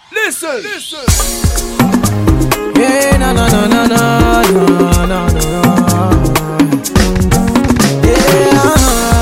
Listen. Yeah, na na na na na na na na. Yeah,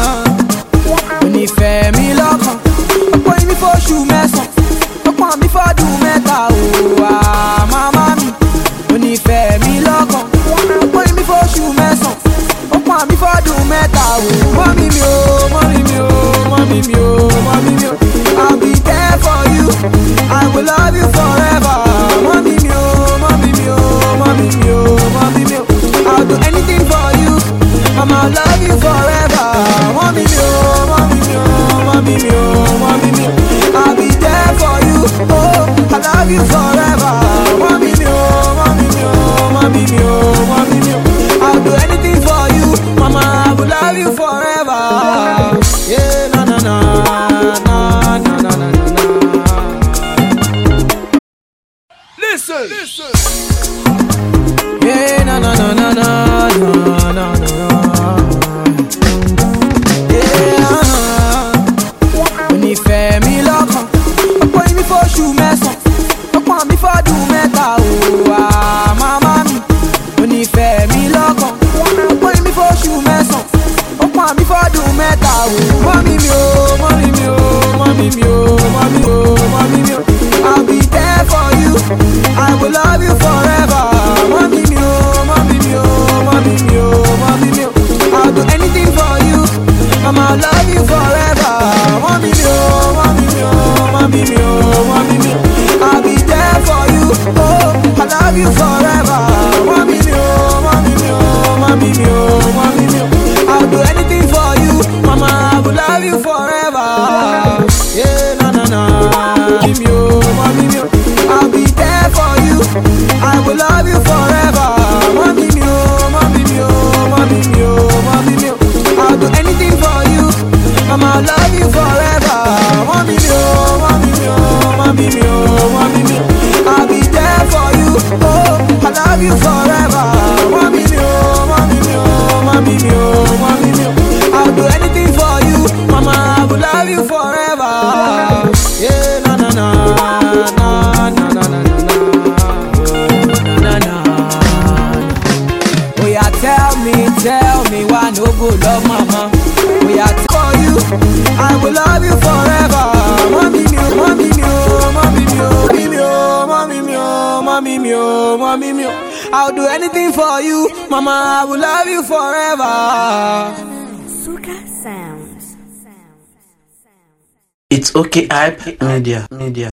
onífẹ́ mi lọ́kàn, ọ̀pọ̀ yìí mi fọ́ṣù mẹ́sàn-án, ọ̀pọ̀ mi fọ́dún mẹ́ta o. Màmá mi, onífẹ́ mi lọ́kàn, ọ̀pọ̀ yìí mi fọ́ṣù mẹ́sàn-án, ọ̀pọ̀ mi fọ́dún mẹ́ta o. Mọ́mí mi o, mọ́mí mi o, mọ́mí mi o, mọ́mí mi o. I'll be there for you, I will love you forever. Mọ́mí mi o, mọ́mí mi o, mọ́mí mi o, mọ́mí mi o. I'll do anything for you, Mama, I'll love you forever. Mọ́mí mi o, mọ́mí mi o, mọ́mí mi o, mọ́mí mi o. I'll be there for you, oh, I love you forever. Mọ́mí mi o, mọ́mí mi o, mọ́mí mi o, mọ́mí mi o. I'll do anything for you, Mama, I will love you forever. Yeah, na na na na na na na na. Listen. Yeah, na na na na na na na na. Yeah, onífẹ́ mi lọ́kàn, ọ̀pọ̀ yìí mi fọ́ṣù mẹ́sàn-án, ọ̀pọ̀ mi fọ́dún mẹ́ta o. Màmá mi, onífẹ́ mi lọ́kàn, ọ̀pọ̀ yìí mi fọ́ṣù mẹ́sàn-án, ọ̀pọ̀ mi fọ́dún mẹ́ta o. Mọ́mí mi o, mọ́mí mi o, mọ́mí mi o, mọ́mí mi o, mọ́mí mi o. I'll be there for you, I will love you forever. Mọ́mí mi o, mọ́mí mi o, mọ́mí mi o, mọ́mí mi o. I'll do anything for you, Mama, I'll love you forever. Mọ́mí mi o, mọ́mí mi o, mọ́mí mi o, mọ́mí mi o. I'll be there for you, oh, I love you forever. Mọ́mí mi o, mọ́mí mi o, mọ́mí mi o, mọ́mí mi o. I'll do anything for you, Mama, I will love you forever. Yeah, na na na. Mọ́mí mi o, mọ́mí mi o. I'll be there for you, I will love you forever. Mọ́mí mi o, mọ́mí mi o, mọ́mí mi o, mọ́mí mi o. I'll do anything for you, Mama, I'll love you forever. Mọ́mí mi o, mọ́mí mi o, mọ́mí mi o, mọ́mí mi o. I'll be there for you, oh, I love you forever. Mọ́mí mi o, mọ́mí mi o, mọ́mí mi o, mọ́mí mi o. I'll do anything for you, Mama, I will love you forever. Yeah, na na na na na na na na na. Oh yeah, tell me why no go love Mama. Oh yeah, for you, I will love you forever. Mọ́mí mi o, mọ́mí mi o, mọ́mí mi o, mọ́mí mi o, mọ́mí mi o, mọ́mí mi o, mọ́mí mi o. I'll do anything for you, Mama, I will love you forever. Suka Sounds. It's okay, hype media.